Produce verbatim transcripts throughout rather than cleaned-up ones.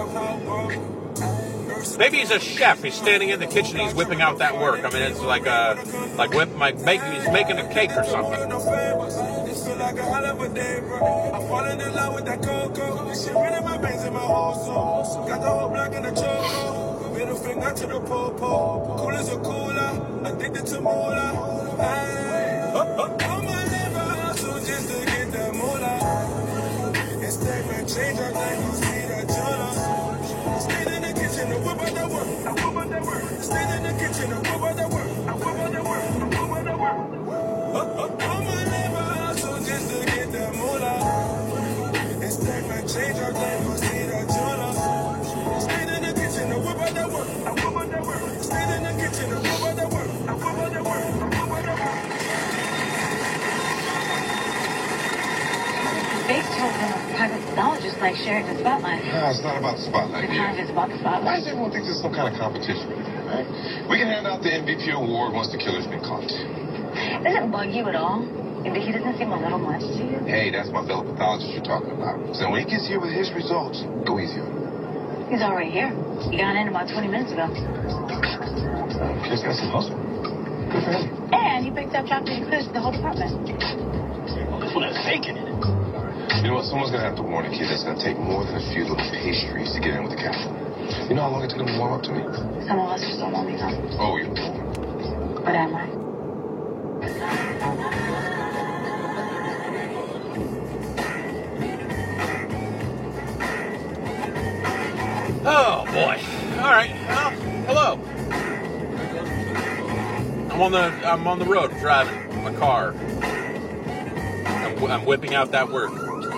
Maybe he's a chef. He's standing in the kitchen. He's whipping out that work. I mean, it's like a, like whip, like making, he's making a cake or something. Middle finger to the po-po. Cool as a cooler. Addicted to moolah. Hey. I'm a liver, so just to get that moolah. It's statement change, I think you see that Jonah. Stay in the kitchen and whip out that work. I whip out that work. Stay in the kitchen and whip out that work. I whip out that work. I whip out that work. I'm a liver, so just to get that moolah. It's statement change, I think you see that Jonah. Stay in the kitchen and whip out that work. I whip out that work. Stay in the kitchen and whip out that work. I whip out that work. I whip out that work. Bates told him a private pathologist like sharing the spotlight. No, it's not about the spotlight The here. kind is about the spotlight. Why does everyone think there's some kind of competition with it, right? We can hand out the M V P award once the killer's been caught. Does it bug you at all? If he doesn't seem a little much to you? Hey, that's my fellow pathologist you're talking about. So when he gets here with his results, go easy on him. He's already here. He got in about twenty minutes ago. Kid's got some hustle. Good for him. And he picked up chocolate and clears the whole department. This one has bacon in it. You know what? Someone's going to have to warn a kid that's going to take more than a few little pastries to get in with the captain. You know how long it took him to warm up to me? Some of us are still lonely, huh? Oh, you're But am I? Oh boy! All right. Well, hello. I'm on the I'm on the road driving my car. I'm, I'm whipping out that work.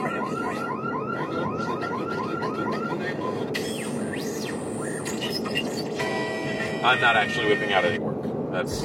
I'm not actually whipping out any work. That's.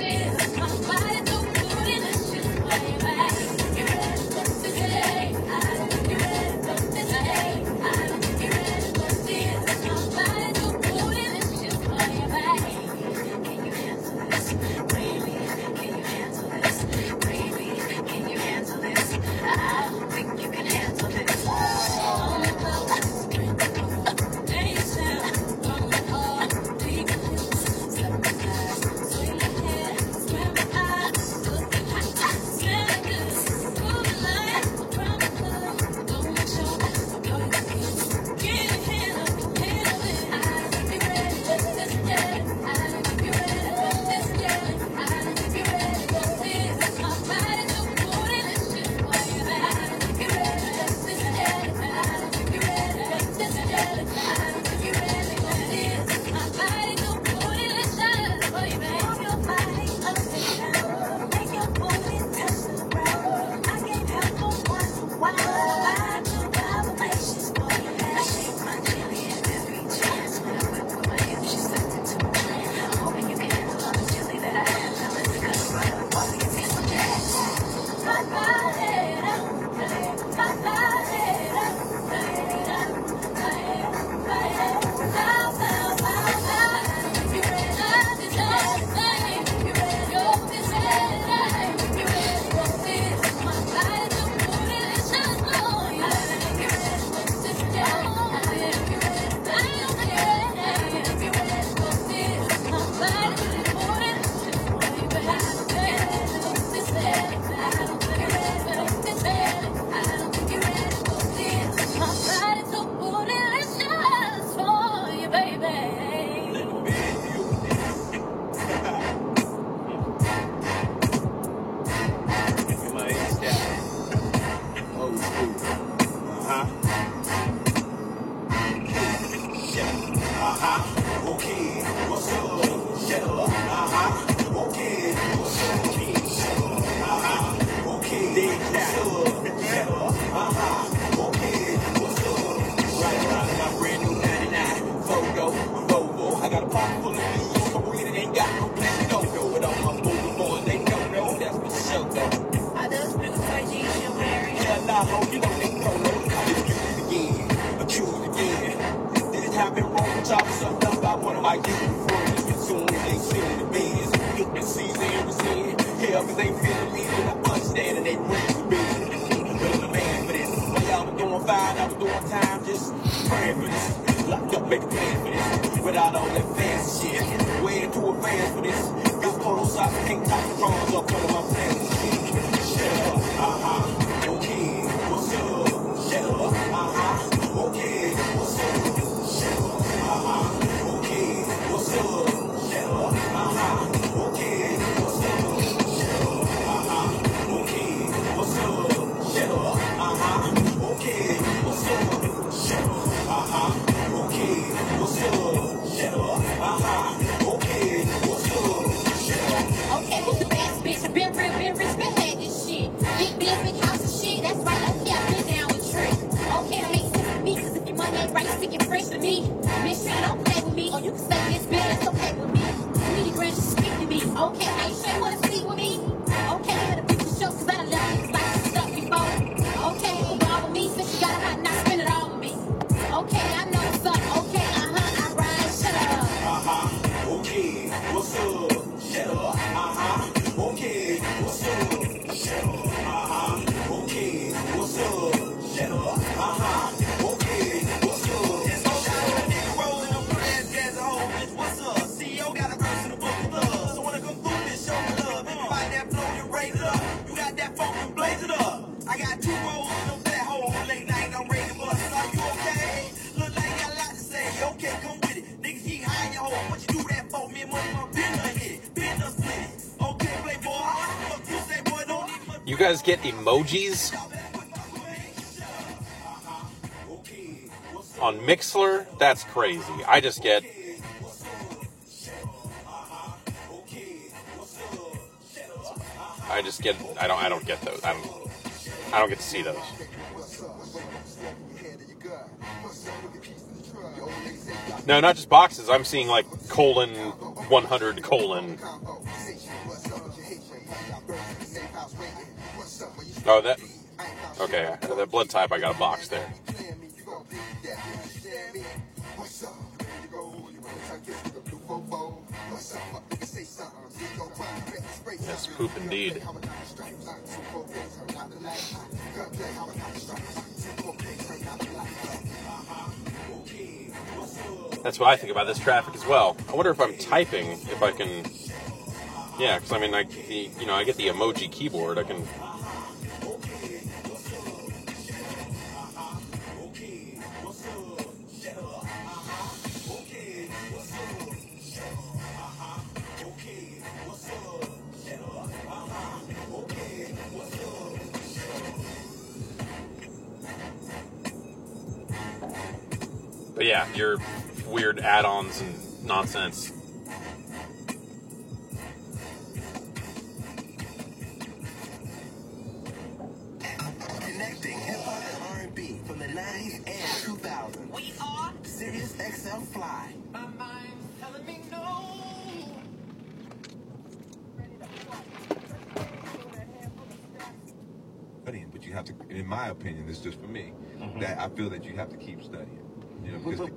Fine, I was doing time, just praying for this. Locked up, make a plan for this. Without all that fancy shit. Way too advanced for this. Got polo socks, tank tops, and drawers up under my pants. Shut up, uh-huh. Okay, what's up? Shut up, uh-huh. Okay, what's up? Shut up, uh-huh. Okay, what's up? Shut up, uh-huh. Okay, what's up? Shut up, uh-huh. Okay, what's up? Shut up, uh-huh. Okay, what's up? Shut up, uh-huh. Okay, what's up? Shut up, uh-huh. Okay, what's up? Shut up. Okay, who's the best bitch? I've been real, been rich, been had this shit. Big bills, big house and shit. That's right, okay, I've been down with Trick. Okay, that makes sense to me, cause if your money ain't right, stick it fresh to me. Miss you don't play with me, or you can say this bill, it's okay with me. Really grand, just speak to me. Okay, I ain't sure you wanna speak with me. Okay, you better pick the show, cause I done left niggas like this stuff before. Okay, you can ball with me, since you got a hot, not spend it all with me. Okay, I know what's up. Okay, uh-huh, I ride, shut up. Uh-huh. Okay, what's up? Shut up. Uh-huh. Okay, what's up? Shut up. Uh-huh. Okay, what's up? Shut up. Uh-huh. Okay, what's up? It's no shot at a nigga rolling up your ass gas a whole bitch. What's up? C E O got a verse in the book of love. So when I come through this, show me love. Everybody that flow, you raise it up. You got that funk and blaze it up. I got two rolls in them fat hole late night. I'm ready to bust. Are you okay? Look like you got a lot to say. Okay, come with it. Niggas keep hiding your hole. What you do that for? Me and money, my been done hit it. Been done split it. Okay, playboy. Fuck you say, boy, don't need much. You guys get emojis on Mixler? That's crazy. I just get I just get I don't I don't get those. I don't I don't get to see those. No, not just boxes. I'm seeing like colon one hundred colon. Oh, that. Okay, that blood type. I got a box there. Yes, poop indeed. That's what I think about this traffic as well. I wonder if I'm typing, if I can. Yeah, because I mean, I the you know I get the emoji keyboard. I can. But yeah, your weird add-ons and nonsense. Connecting hip-hop and R and B from the nineties and two thousands. We are Sirius X M Fly. My mind's telling me no. Studying, but you have to, in my opinion, this is just for me, mm-hmm. that I feel that you have to keep studying. You know, because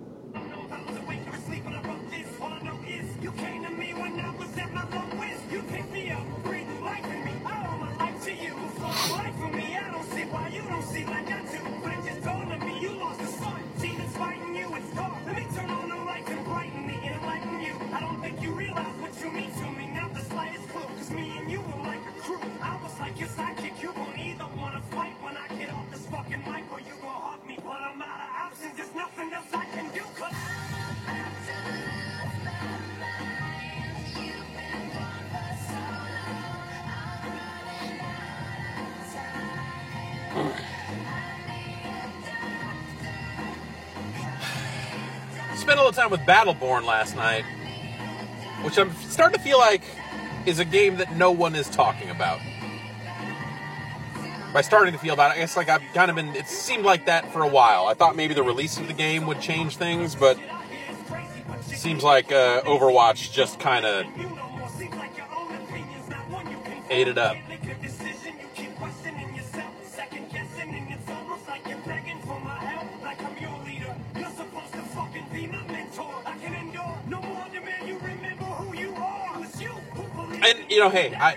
you came to me when I was at my lowest. You picked me up, breathe life in me. I owe my life to you. Life for me, I don't see why you don't see like I do. But it just dawned on me, you lost the sun. Demons fighting you, it's dark. Let me turn on the lights and brighten me and enlighten you. I don't think you realize what you mean to me, not the slightest clue. Cause me and you were like a crew. I was like your sidekick, you won't either wanna fight when I get off this fucking mic, or you gon' hug me. But I'm out of options, there's nothing else I can do. Cause Spent a little time with Battleborn last night, which I'm starting to feel like is a game that no one is talking about. By starting to feel about it, I guess like I've kind of been, it seemed like that for a while. I thought maybe the release of the game would change things, but it seems like uh, Overwatch just kind of ate it up. And, you know, hey, I,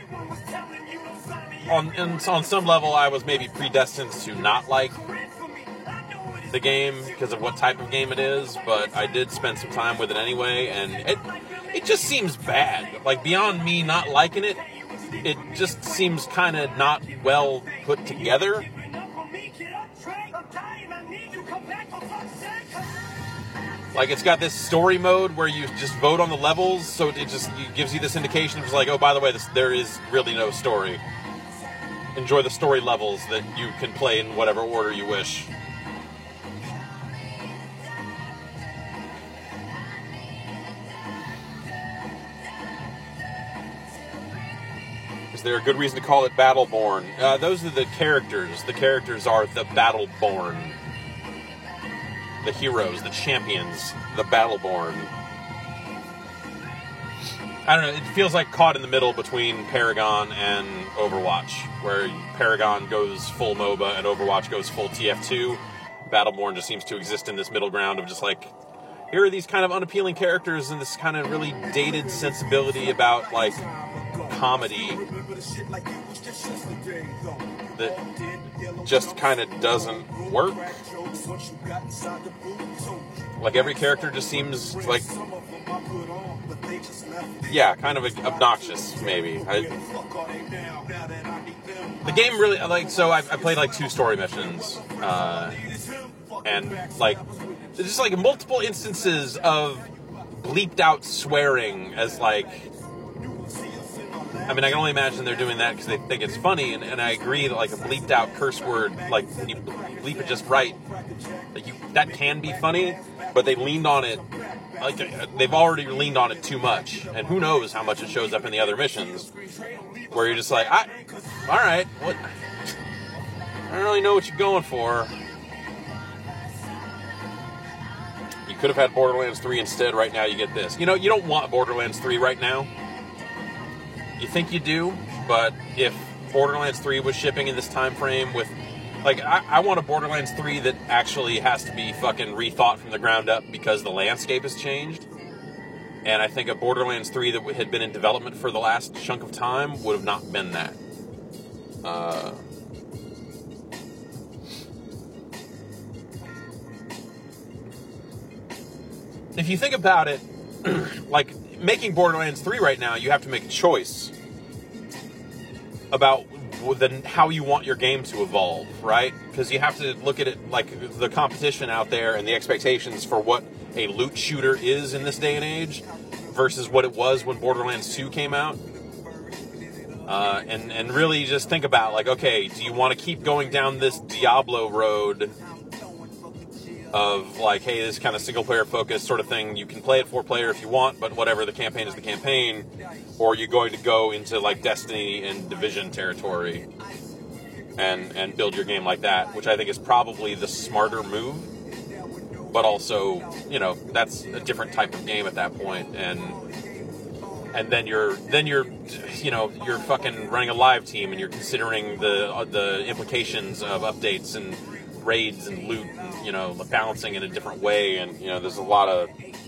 on, on some level, I was maybe predestined to not like the game because of what type of game it is, but I did spend some time with it anyway, and it it just seems bad. Like, beyond me not liking it, it just seems kind of not well put together. Like, it's got this story mode where you just vote on the levels, so it just it gives you this indication of just like, oh, by the way, this, there is really no story. Enjoy the story levels that you can play in whatever order you wish. Is there a good reason to call it Battleborn? Uh, those are the characters. The characters are the Battleborn. The heroes, the champions, the Battleborn. I don't know, it feels like caught in the middle between Paragon and Overwatch, where Paragon goes full MOBA and Overwatch goes full T F two. Battleborn just seems to exist in this middle ground of just like, here are these kind of unappealing characters and this kind of really dated sensibility about, like, comedy that just kind of doesn't work. Like, every character just seems like, yeah, kind of obnoxious, maybe. I, the game really, like, so I, I played, like, two story missions, uh, and, like, there's just, like, multiple instances of bleeped out swearing as, like, I mean, I can only imagine they're doing that because they think it's funny, and, and I agree that, like, a bleeped out curse word, like, when you bleep it just right, like, you, that can be funny, but they leaned on it, like, they've already leaned on it too much, and who knows how much it shows up in the other missions, where you're just like, I, alright, what, I don't really know what you're going for. You could have had Borderlands three instead. Right now you get this. You know, you don't want Borderlands three right now. You think you do, but if Borderlands three was shipping in this time frame with, like, I, I want a Borderlands three that actually has to be fucking rethought from the ground up because the landscape has changed. And I think a Borderlands three that had been in development for the last chunk of time would have not been that. Uh... If you think about it, like, making Borderlands three right now, you have to make a choice about the, how you want your game to evolve, right? Because you have to look at it like the competition out there and the expectations for what a loot shooter is in this day and age versus what it was when Borderlands two came out. Uh, and, and really just think about, like, okay, do you want to keep going down this Diablo road of, like, hey, this kind of single-player focused sort of thing. You can play it four-player if you want, but whatever, the campaign is the campaign. Or are you going to go into, like, Destiny and Division territory and and build your game like that, which I think is probably the smarter move. But also, you know, that's a different type of game at that point, and and then you're then you're you know you're fucking running a live team and you're considering the the implications of updates and raids and loot, and, you know, balancing in a different way, and, you know, there's a lot of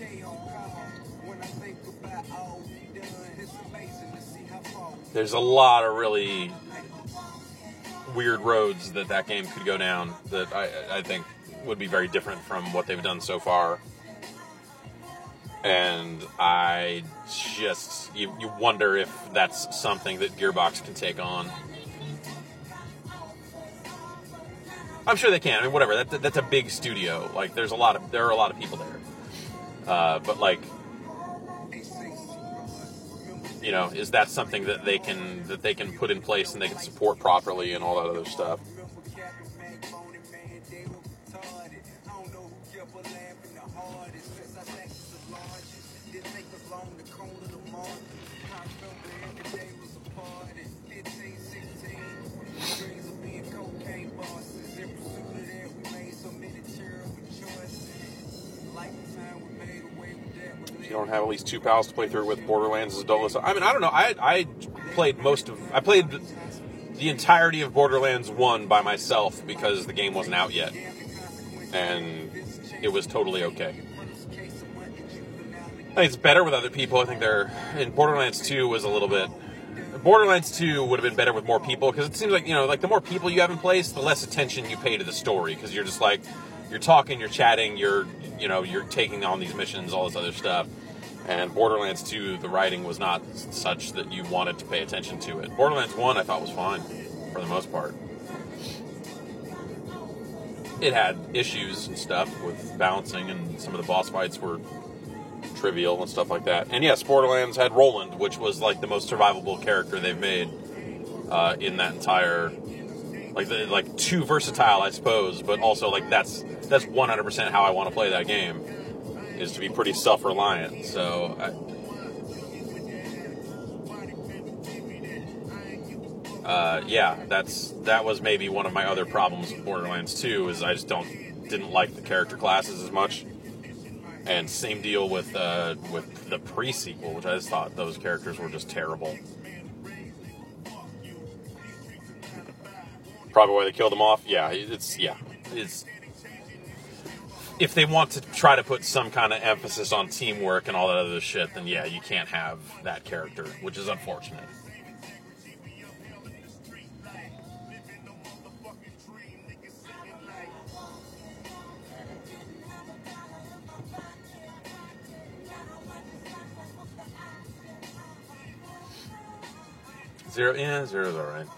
there's a lot of really weird roads that that game could go down that I, I think would be very different from what they've done so far. And I just, you, you wonder if that's something that Gearbox can take on. I'm sure they can. I mean, whatever. That, that's a big studio. Like, there's a lot of there are a lot of people there. Uh, but like, you know, is that something that they can that they can put in place and they can support properly and all that other stuff? You don't have at least two pals to play through it with. Borderlands is adult. I mean, I don't know. I I played most of. I played the, the entirety of Borderlands one by myself because the game wasn't out yet, and it was totally okay. I think it's better with other people. I think they're. And Borderlands two was a little bit. Borderlands two would have been better with more people because it seems like, you know, like the more people you have in place, the less attention you pay to the story because you're just like, you're talking, you're chatting, you're, you know, you're taking on these missions, all this other stuff. And Borderlands two, the writing was not such that you wanted to pay attention to it. Borderlands one, I thought, was fine, for the most part. It had issues and stuff with balancing, and some of the boss fights were trivial and stuff like that. And yes, Borderlands had Roland, which was like the most survivable character they've made uh, in that entire, like the, like too versatile, I suppose, but also like that's that's one hundred percent how I want to play that game, is to be pretty self-reliant. So I, uh, yeah, that's that was maybe one of my other problems with Borderlands two, is I just don't didn't like the character classes as much. And same deal with uh, with the pre-sequel, which I just thought those characters were just terrible. Probably why they killed them off. Yeah, it's yeah, it's. If they want to try to put some kind of emphasis on teamwork and all that other shit, then yeah, you can't have that character, which is unfortunate. Zero, yeah, zero's all right.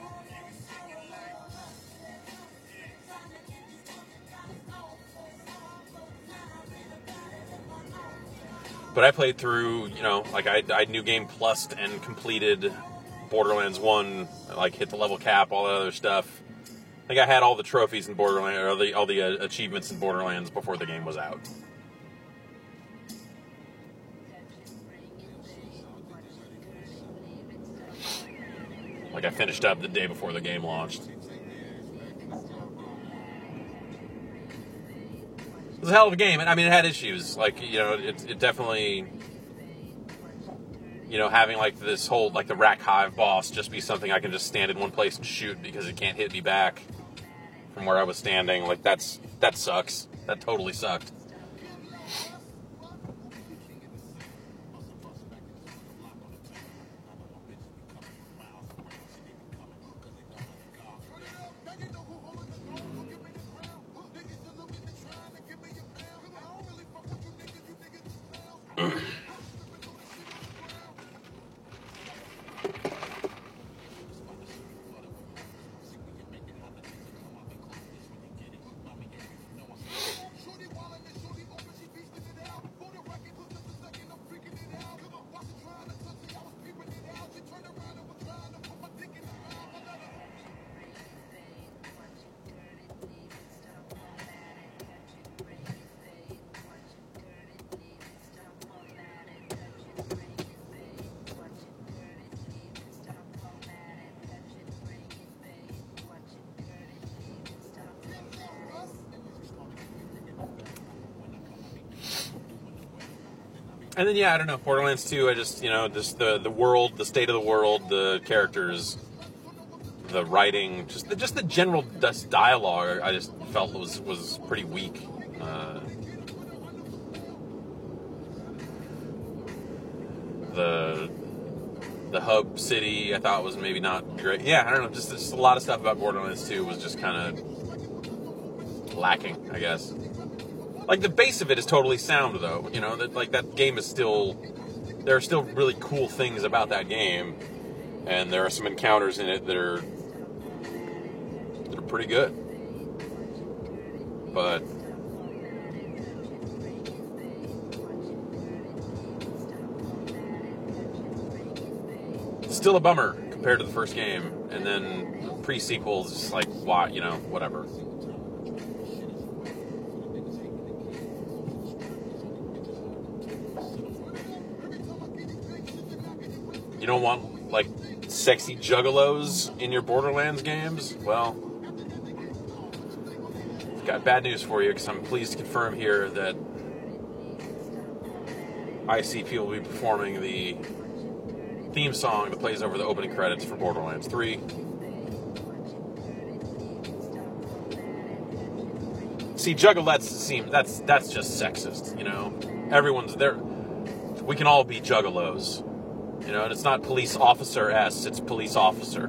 But I played through, you know, like I, I New Game Plus'd and completed Borderlands one, like hit the level cap, all that other stuff. I think I had all the trophies in Borderlands, or the, all the uh, achievements in Borderlands before the game was out. Like I finished up the day before the game launched. It was a hell of a game. I mean, it had issues. Like, you know, it, it definitely, you know, having like this whole, like the Rack Hive boss just be something I can just stand in one place and shoot because it can't hit me back from where I was standing. Like, that's, that sucks. That totally sucked. And then, yeah, I don't know, Borderlands two, I just, you know, just the, the world, the state of the world, the characters, the writing, just the, just the general just dialogue, I just felt was, was pretty weak. Uh, the the hub city, I thought was maybe not great. Yeah, I don't know, just, just a lot of stuff about Borderlands two was just kind of lacking, I guess. Like, the base of it is totally sound, though. You know, that like that game is still... There are still really cool things about that game. And there are some encounters in it that are... that are pretty good. But... still a bummer compared to the first game. And then the pre-sequels, just like, why, you know, whatever. You don't want, like, sexy juggalos in your Borderlands games? Well, I've got bad news for you, because I'm pleased to confirm here that I C P will be performing the theme song that plays over the opening credits for Borderlands three. See, juggalettes seem, that's, that's just sexist, you know? Everyone's there. We can all be juggalos. You know, and it's not police officer S, it's police officer.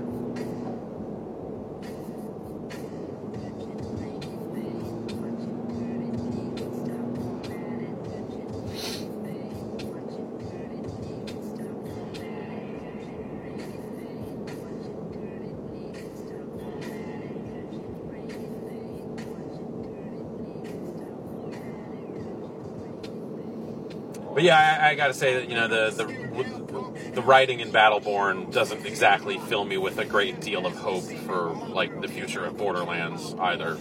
But yeah, I, I gotta say that, you know, the, the the writing in Battleborn doesn't exactly fill me with a great deal of hope for, like, the future of Borderlands either.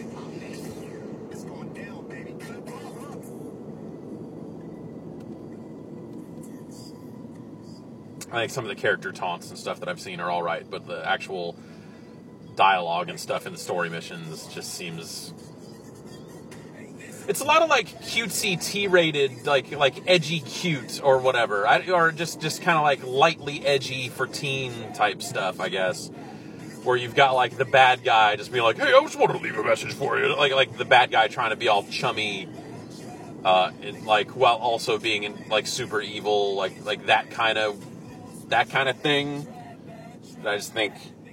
I think some of the character taunts and stuff that I've seen are all right, but the actual dialogue and stuff in the story missions just seems... It's a lot of, like, cutesy, T-rated, like, like edgy cute or whatever. I, or just, just kind of, like, lightly edgy for teen type stuff, I guess. Where you've got, like, the bad guy just being like, hey, I just wanted to leave a message for you. Like, like the bad guy trying to be all chummy, uh, and, like, while also being, like, super evil, like, like that kind of... that kind of thing that I just think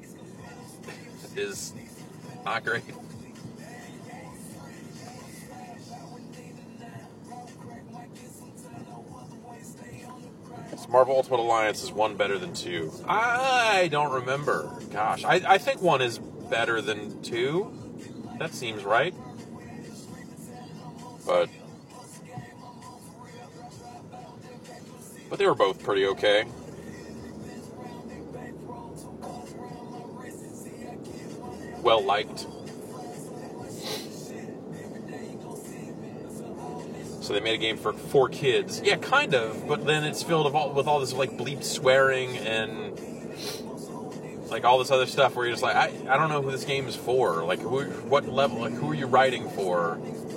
is not great. So Marvel Ultimate Alliance is one better than two. I don't remember. Gosh, I, I think one is better than two. That seems right. But but they were both pretty okay. Well liked. So they made a game for for kids. Yeah, kind of, but then it's filled with all, with all this like bleeped swearing and like all this other stuff where you're just like, I, I don't know who this game is for. Like, who, what level? Like, who are you writing for?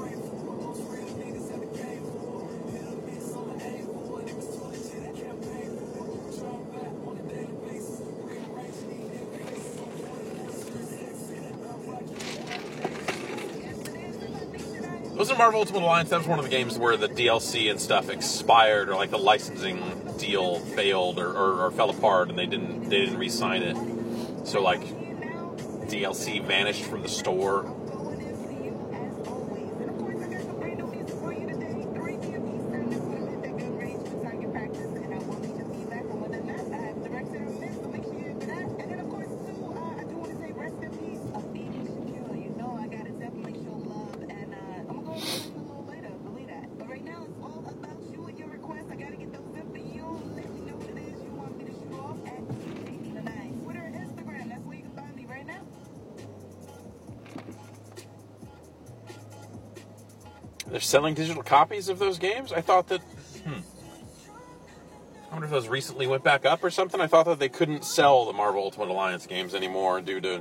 Wasn't Marvel Ultimate Alliance, that was one of the games where the D L C and stuff expired, or like the licensing deal failed or, or, or fell apart, and they didn't they didn't re-sign it. So like D L C vanished from the store. They're selling digital copies of those games? I thought that... Hmm. I wonder if those recently went back up or something. I thought that they couldn't sell the Marvel Ultimate Alliance games anymore due to...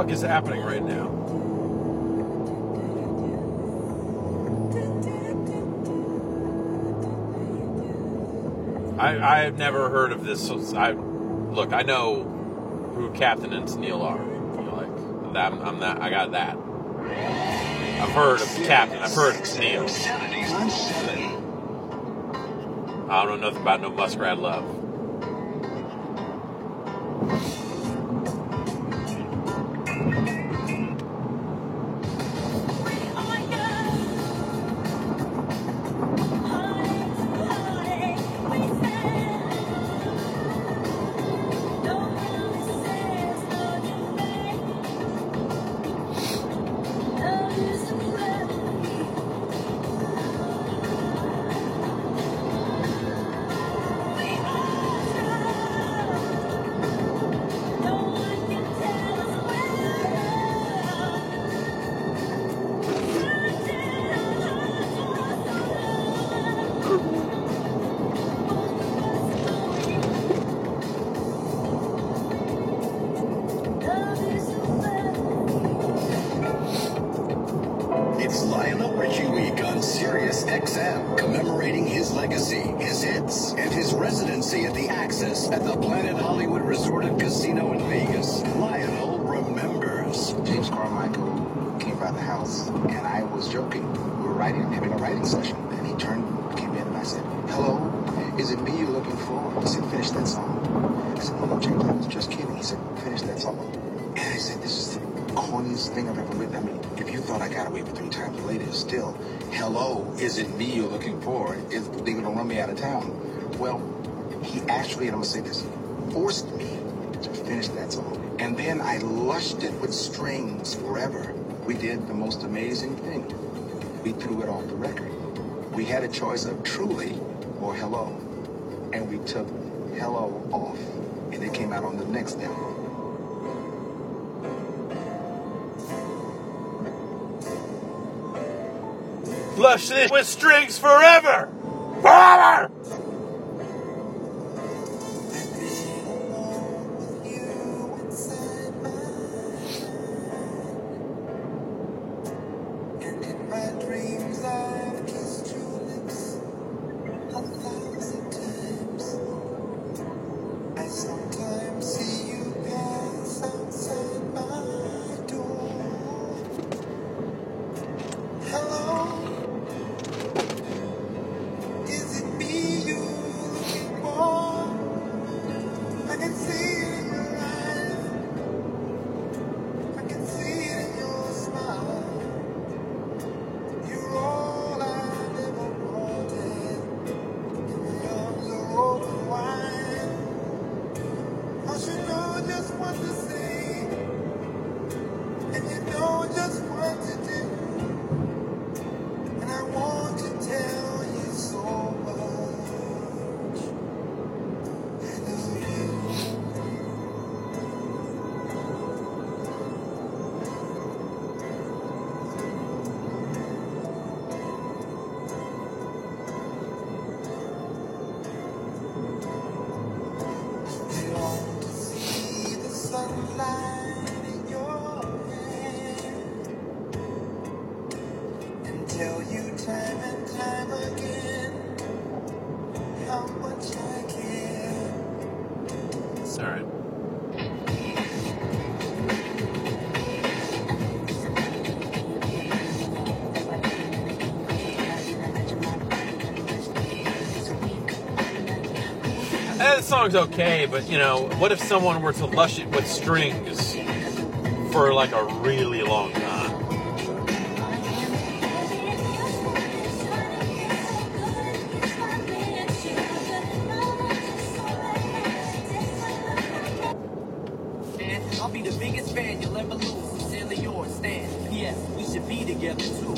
fuck is happening right now? I I've never heard of this. I look. I know who Captain and Tennille are. You know, like that. I'm that. I got that. I've heard of Captain. I've heard of Tennille. I don't know nothing about no Muskrat Love. It's Lionel Richie Week on Sirius X M, commemorating his legacy, his hits, and his residency at the Axis at the Planet Hollywood Resort and Casino in Vegas. Lionel remembers. James Carmichael came by the house, and I was joking. We were writing, having a writing session, and he turned, came in, and I said, "Hello, is it me you're looking for?" He said, "Finish that song." I said, "No, no, James, I was just kidding." He said, "Finish that song." And I said, "This is the corniest thing I've ever written." I mean, if you thought I got away with three times later, still, "Hello, is it me you're looking for?" Is they gonna run me out of town? Well, he actually, and I'm gonna say this, forced me to finish that song. And then I lushed it with strings forever. We did the most amazing thing. We threw it off the record. We had a choice of Truly or Hello. And we took Hello off. And it came out on the next demo. Flush it with strings forever! Forever! Alright. Eh, the song's okay, but you know, what if someone were to lush it with strings for like a really long time? I'll be the biggest fan you'll ever lose. Sincerely yours, Stan. P S. We should be together too.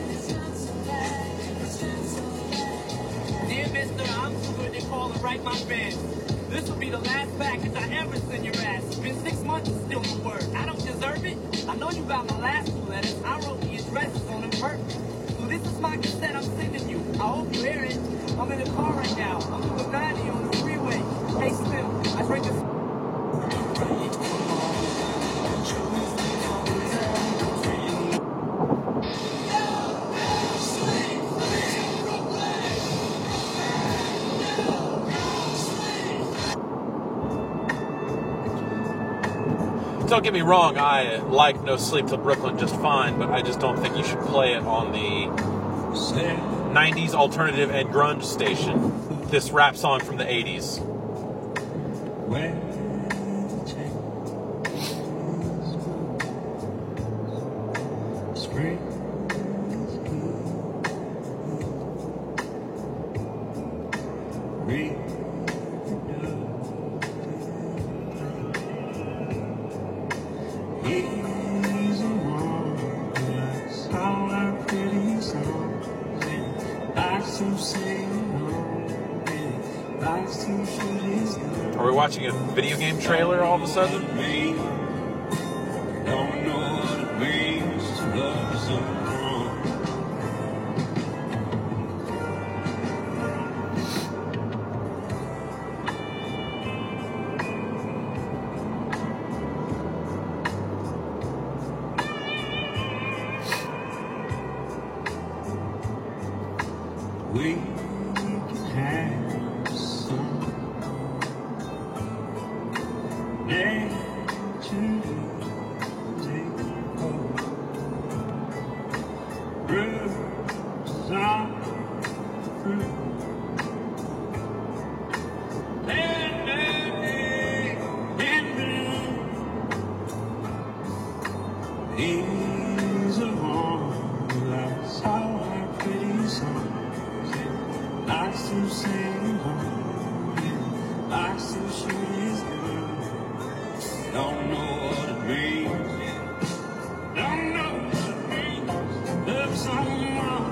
Dear Mister, I'm too good to call and write my be the last package I ever send your ass. It's been six months and still no word. I don't deserve it. I know you got my last two letters. I wrote the addresses on them purpose. So this is my cassette I'm sending you. I hope you hear it. I'm in the car right now. I'm doing ninety on the freeway. Hey Slim, I drink a... Don't get me wrong, I like No Sleep Till Brooklyn just fine, but I just don't think you should play it on the nineties alternative and grunge station. This rap song from the eighties. Are we watching a video game trailer all of a sudden? We can have some nature take hold. Bruises are through. These are all that's how I pretty songs. I still sing home. I still shoot his gun. Don't know what it means. Don't know what it means. Love someone.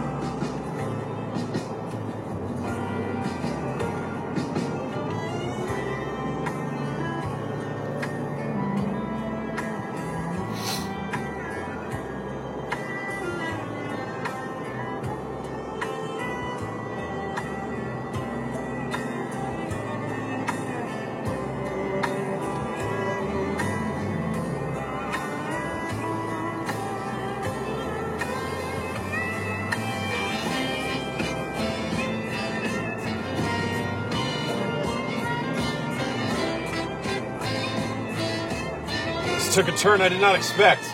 Took a turn I did not expect.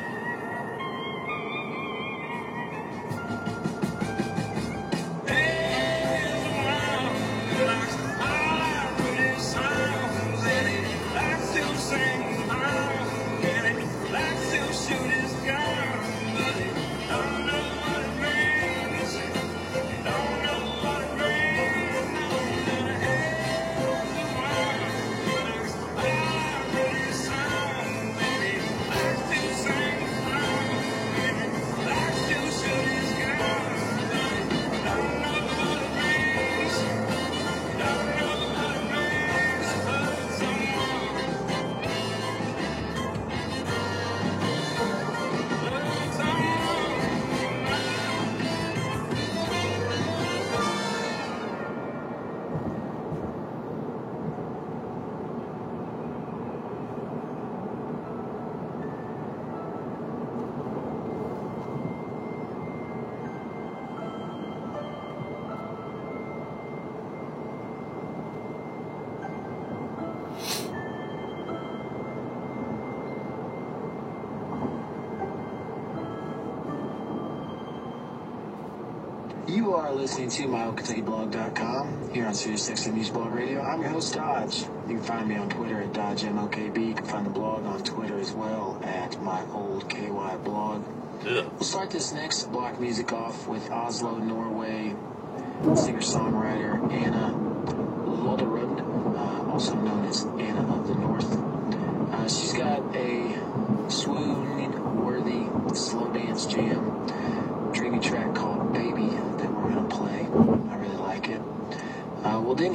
You are listening to my old kentucky blog dot com here on Sirius X M News Blog Radio. I'm your host, Dodge. You can find me on Twitter at Dodge M L K B. You can find the blog on Twitter as well at my old K Y blog. Ugh. We'll start this next block music off with Oslo, Norway, singer-songwriter Anna Lodderud, uh, also known as Anna of the North. Uh, she's got a swoon-worthy slow dance jam, dreamy track called Baby that we're going to play. I really like it. Uh, we'll then hear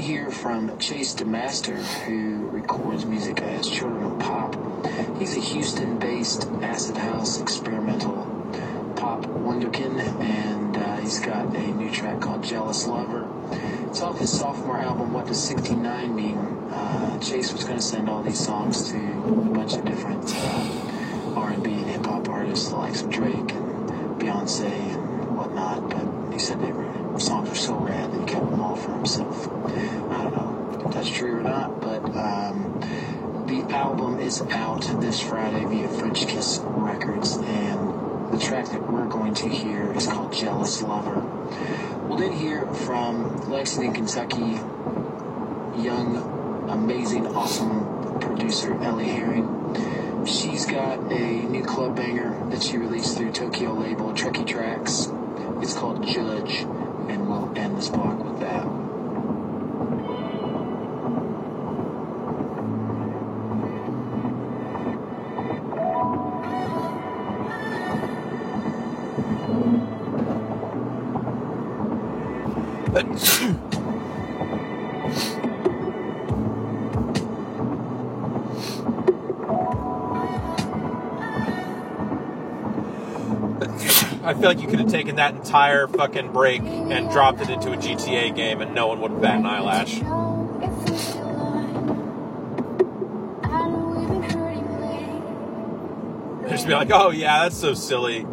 from Chase DeMaster, who records music as Children of Pop. He's a Houston-based acid house experimental pop wonderkin, and uh, he's got a new track called Jealous Lover. It's off his sophomore album, What Does sixty-nine Mean? Uh, Chase was going to send all these songs to a bunch of different uh, R and B and hip-hop artists, the likes of Drake and Beyonce and whatnot, but he said they were, songs were so rad that he kept them all for himself. I don't know if that's true or not, but um, the album is out this Friday via French Kiss Records, and the track that we're going to hear is called Jealous Lover. We'll then hear from Lexington, Kentucky, young, amazing, awesome producer Ellie Herring. She's got a new club banger that she released through Tokyo label Trekkie Tracks. It's called Judge, and we'll end this block with that. I feel like you could have taken that entire fucking break and dropped it into a G T A game and no one would bat an eyelash. Just be like, oh yeah, that's so silly.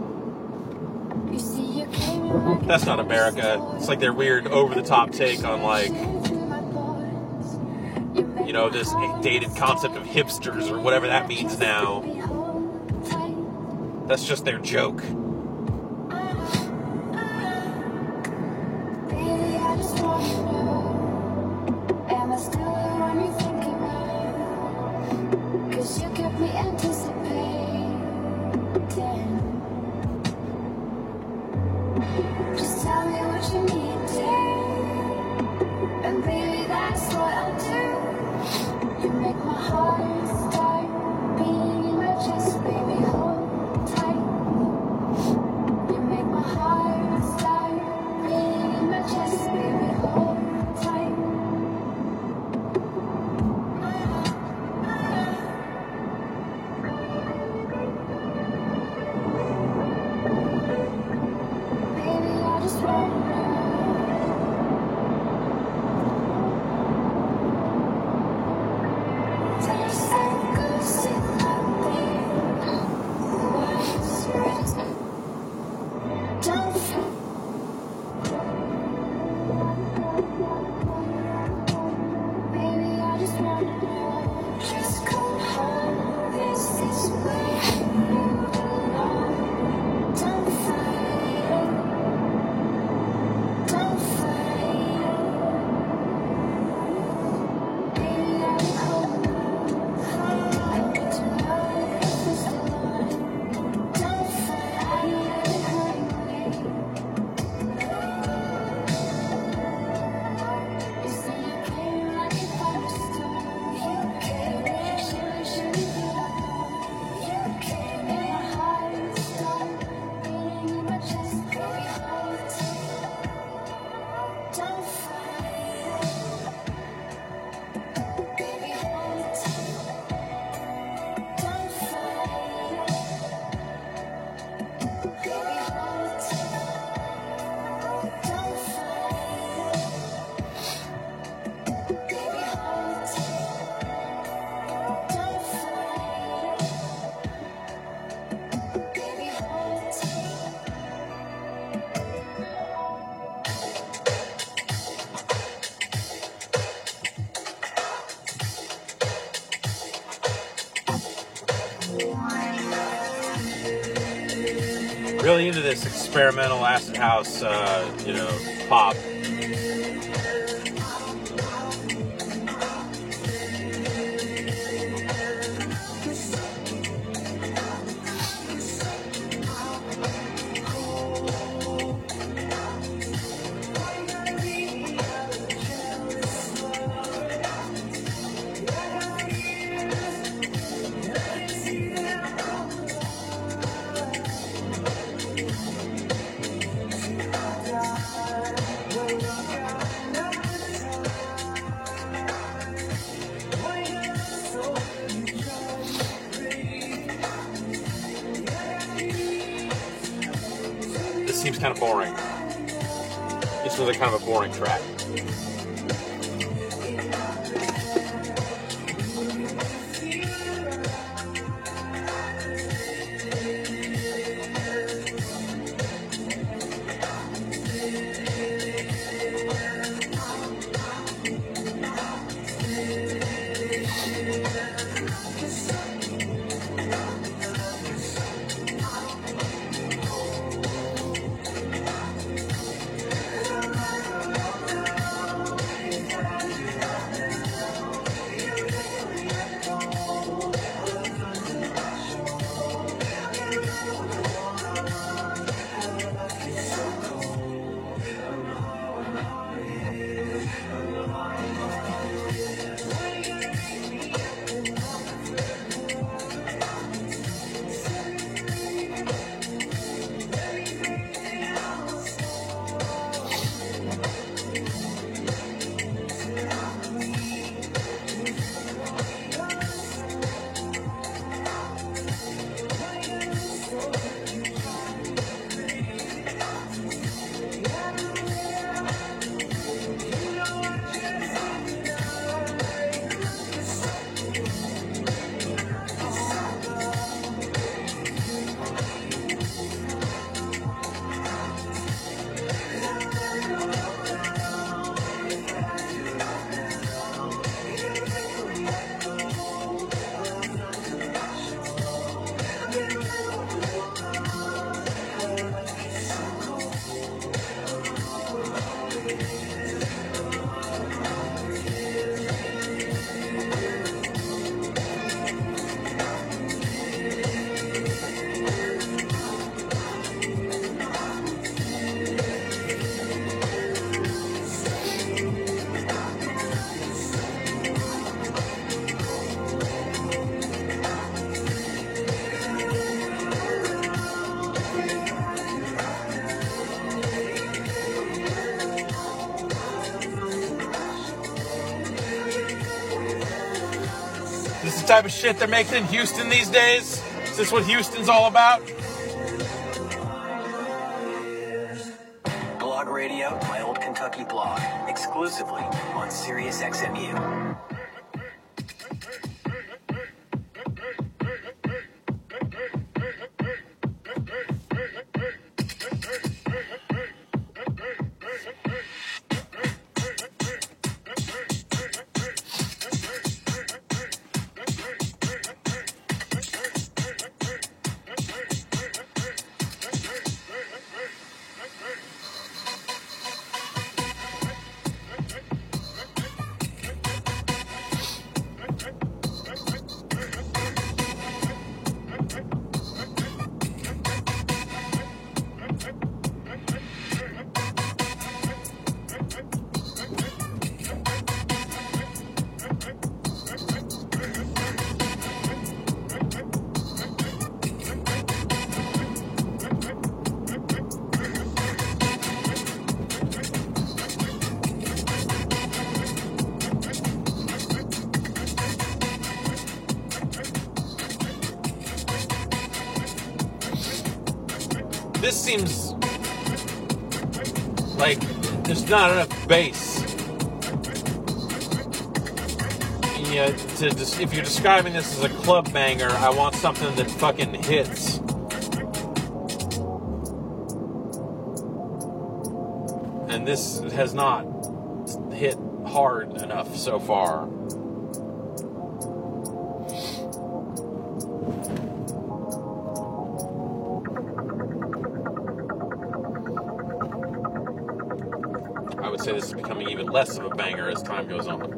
That's not America. It's like their weird over-the-top take on, like, you know, this dated concept of hipsters or whatever that means now. That's just their joke. Really into this experimental acid house, uh, you know, pop. Well, seems kind of boring. This was a kind of a boring track. This is the type of shit they're making in Houston these days? Is this what Houston's all about? Blog Radio, my old Kentucky blog, exclusively on Sirius X M U. This seems like there's not enough bass. Yeah, to just, if you're describing this as a club banger, I want something that fucking hits. And this has not hit hard enough so far. I would say this is becoming even less of a banger as time goes on.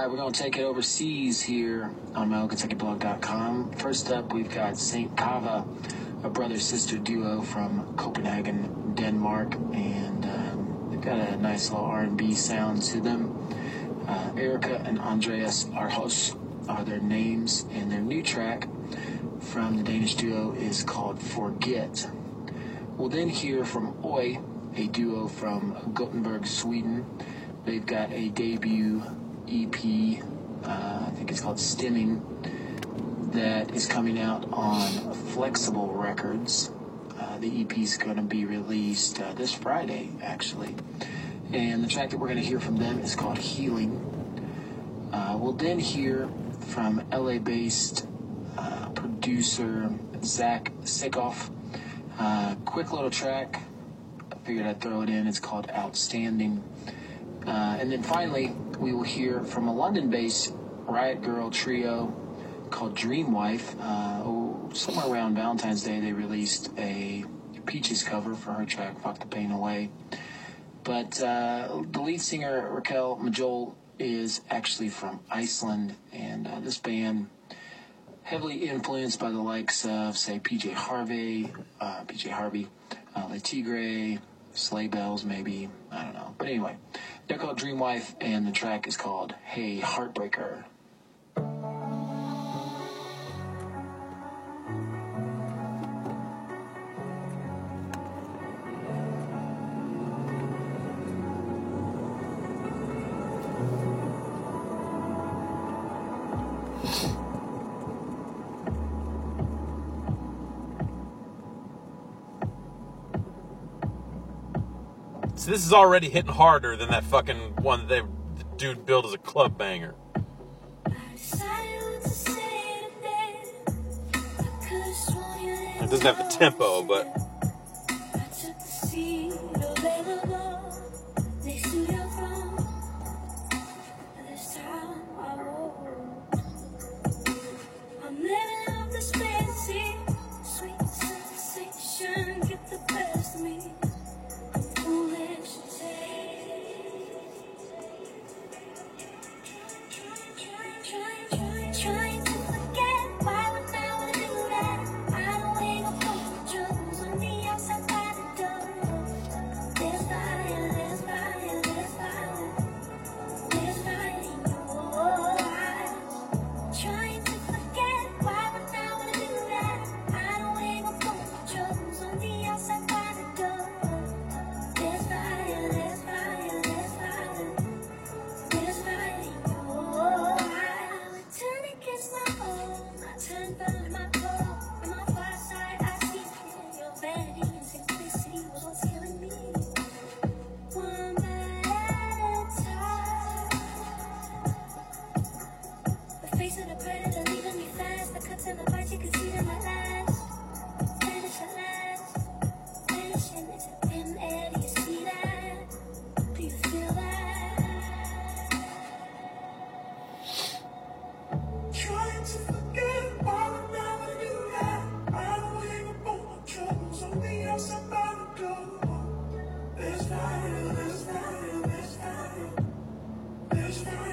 right, we're going to take it overseas here on my own kentucky blog dot com. First up, we've got Saint Kava, a brother-sister duo from Copenhagen, Denmark, and um, they've got a nice little R and B sound to them. Uh, Erica and Andreas Arhos are their names, and their new track from the Danish duo is called Forget. We'll then hear from Oi, a duo from Gothenburg, Sweden. They've got a debut E P, uh, I think it's called Stimming, that is coming out on Flexible Records. Uh, the E P is going to be released uh, this Friday, actually. And the track that we're going to hear from them is called Healing. Uh, we'll then hear from L A-based uh, producer Zach Sikoff. Uh, quick little track. I figured I'd throw it in. It's called Outstanding. Uh, and then finally, we will hear from a London-based Riot Girl trio called Dream Wife. Uh, oh, somewhere around Valentine's Day, they released a Peaches cover for her track, Fuck the Pain Away. But uh, the lead singer, Raquel Majol, is actually from Iceland, and uh, this band, heavily influenced by the likes of, say, P J Harvey, uh, P J Harvey, uh, Le Tigre, Sleigh Bells, maybe, I don't know. But anyway, they're called Dream Wife, and the track is called Hey Heartbreaker. So this is already hitting harder than that fucking one that they, the dude billed as a club banger. It doesn't have the tempo, but...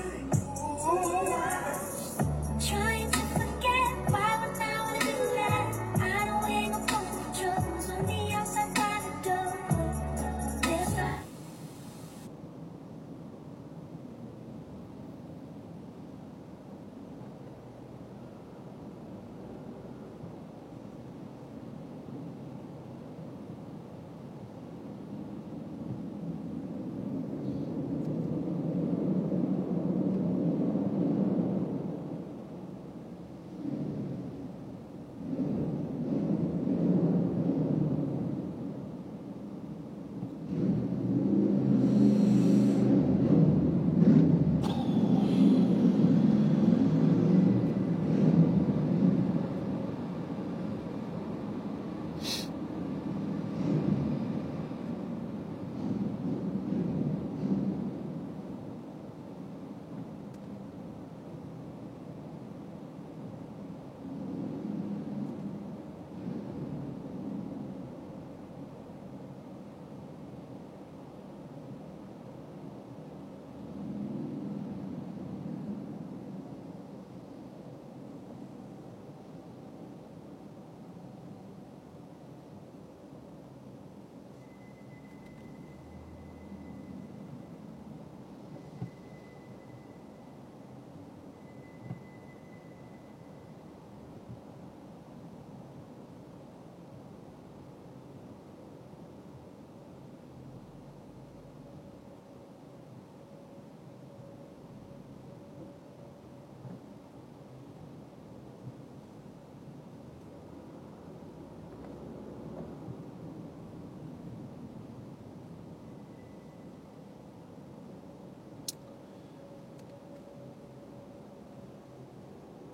Trying to forget why would I wanna do that?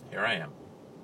here I am.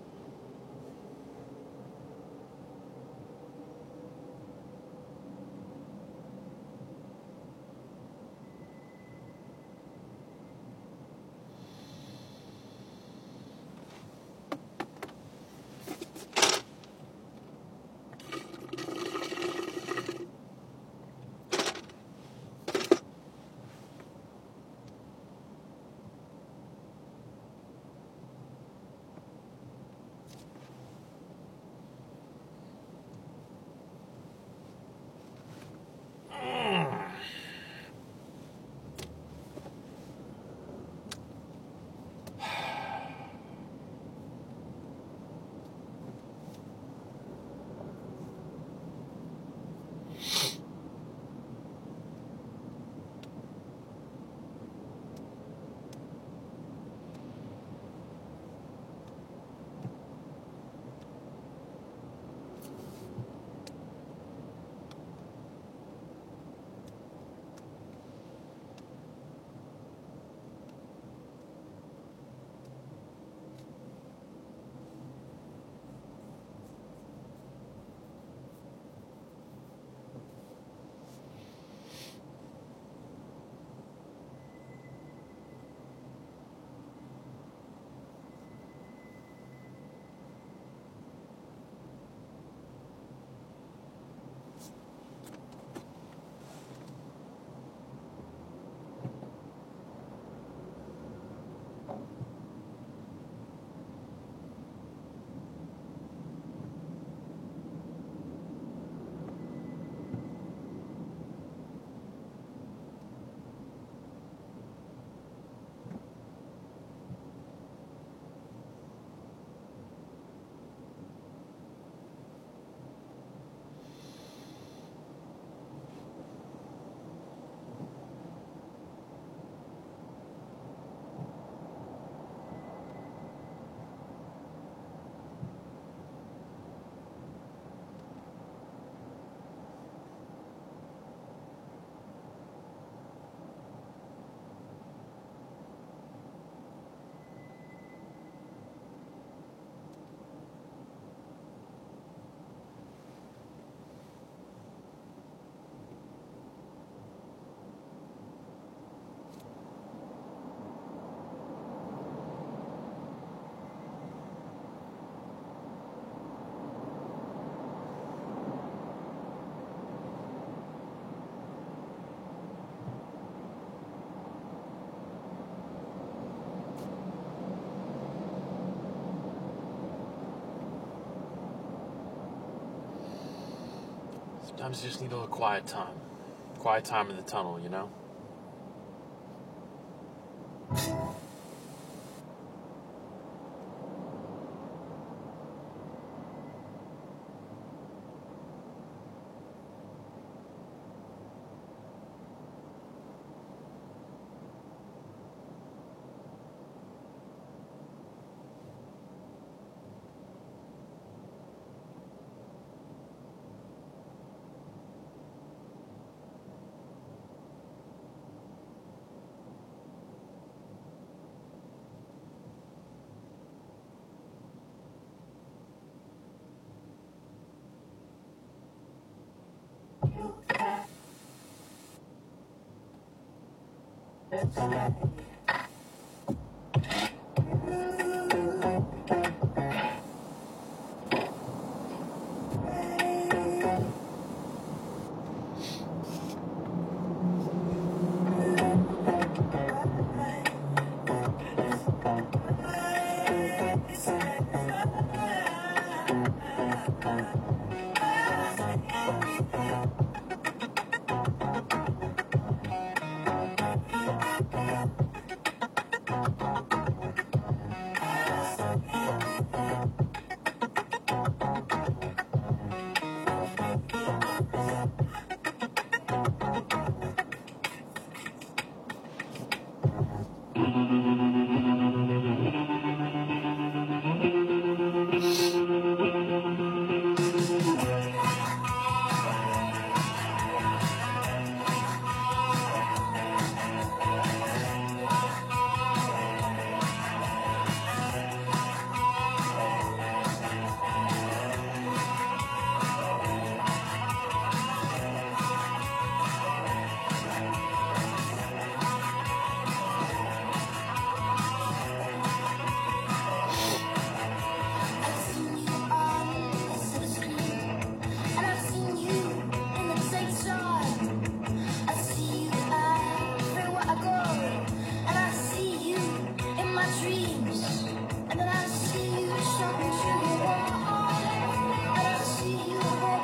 Sometimes you just need a little quiet time. Quiet time in the tunnel, you know?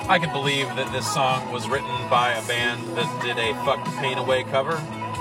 I can believe that this song was written by a band that did a Fuck the Pain Away cover.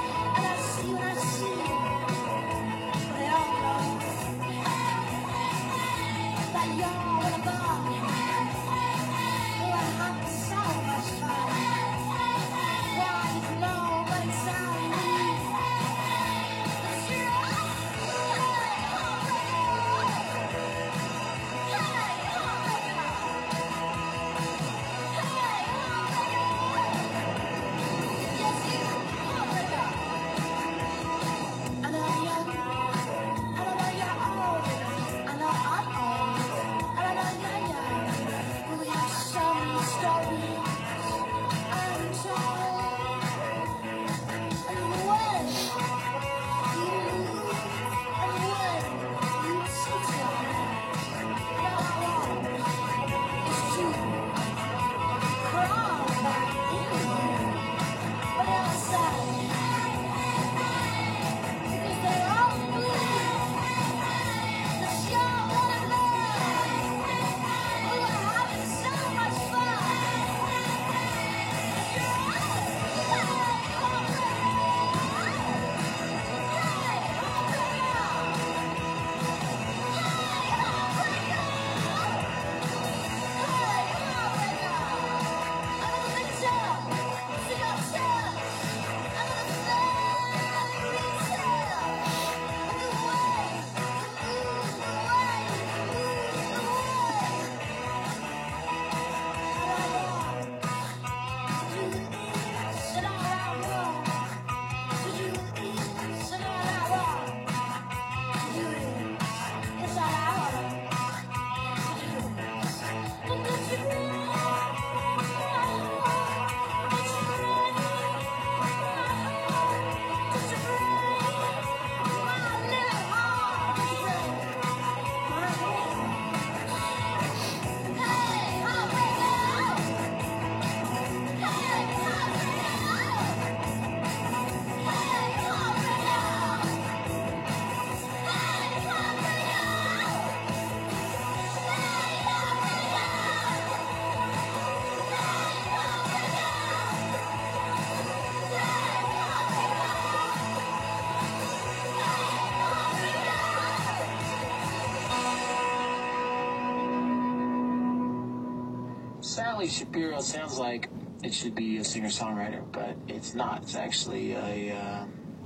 Sally Shapiro sounds like it should be a singer-songwriter, but it's not. It's actually a uh,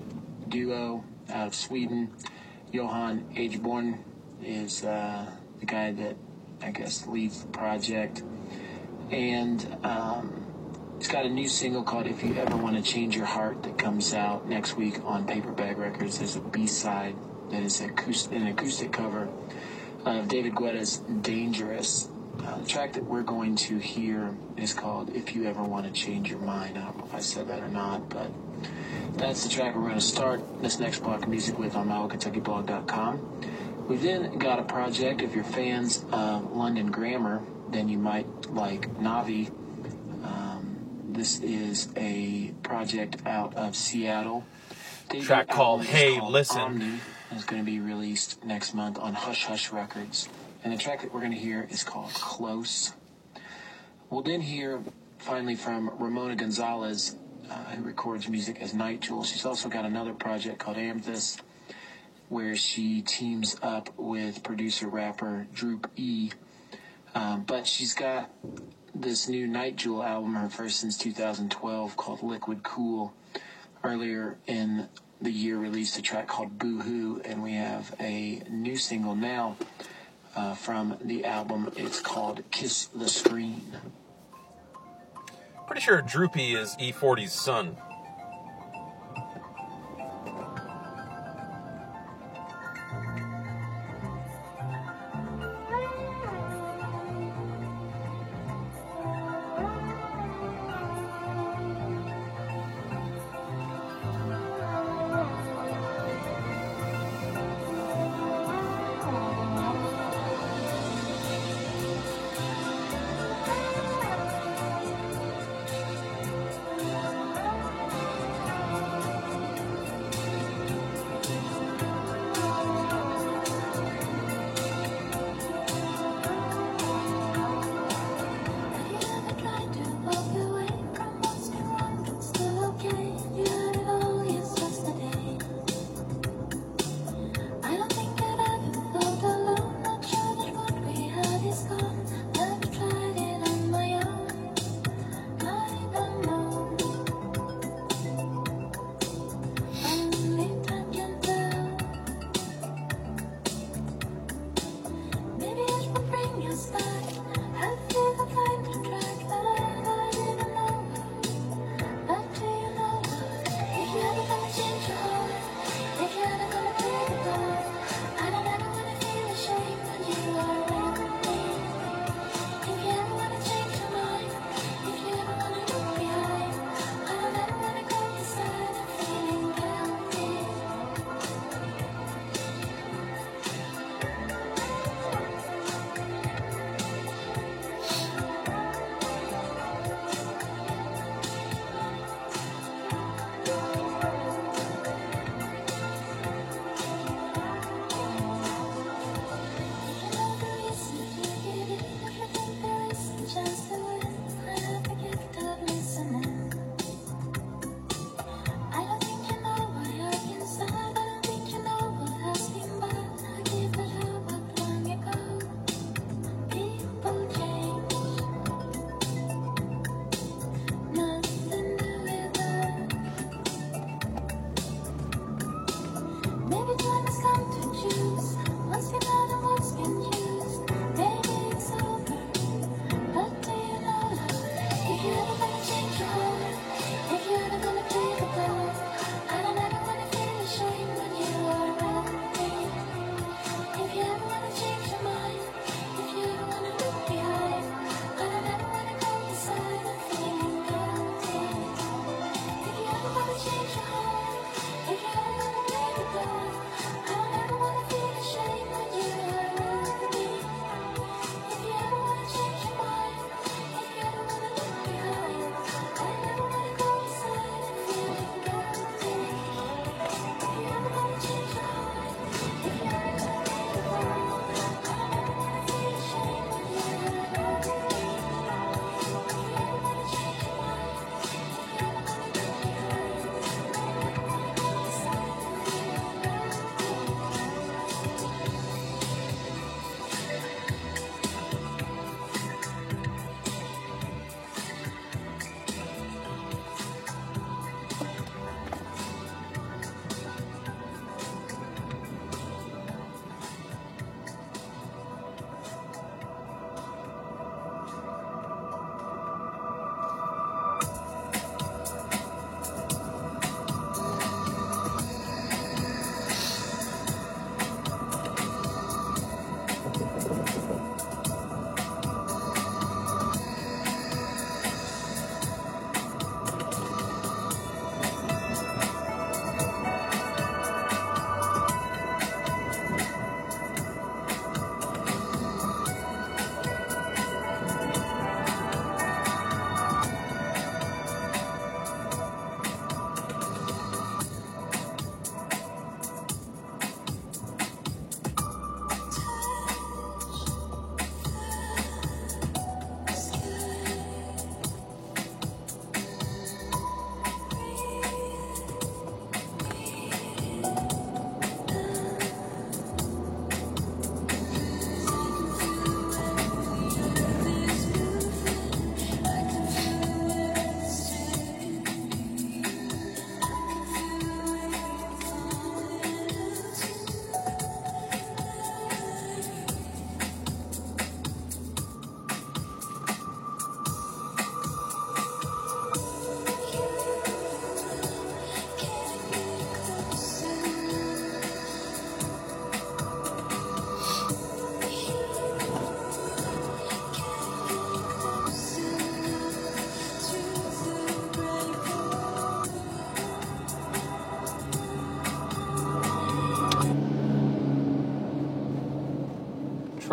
duo out of Sweden. Johan Ageborn is uh, the guy that, I guess, leads the project. And um, he's got a new single called If You Ever Want to Change Your Heart that comes out next week on Paperback Records. There's a B-side that is acoust- an acoustic cover of David Guetta's Dangerous. Uh, the track that we're going to hear is called If You Ever Want to Change Your Mind. I don't know if I said that or not, but that's the track we're going to start this next block of music with on my old kentucky blog dot com. We've then got a project. If you're fans of London Grammar, then you might like Navi. Um, this is a project out of Seattle. David Track called Hey called Listen. Omni. It's going to be released next month on Hush Hush Records. And the track that we're going to hear is called Close. We'll then hear, finally, from Ramona Gonzalez, uh, who records music as Night Jewel. She's also got another project called Amethyst, where she teams up with producer-rapper Droop E. Um, but she's got this new Night Jewel album, her first since two thousand twelve, called Liquid Cool. Earlier in the year, released a track called Boo Hoo, and we have a new single now Uh, from the album. It's called Kiss the Screen. Pretty sure Droopy is E forty's son.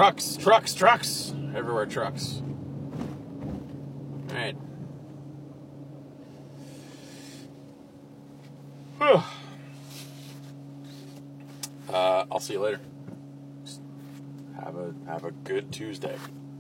Trucks, trucks, trucks. Everywhere trucks. All right. uh, I'll see you later. Have a have a good Tuesday.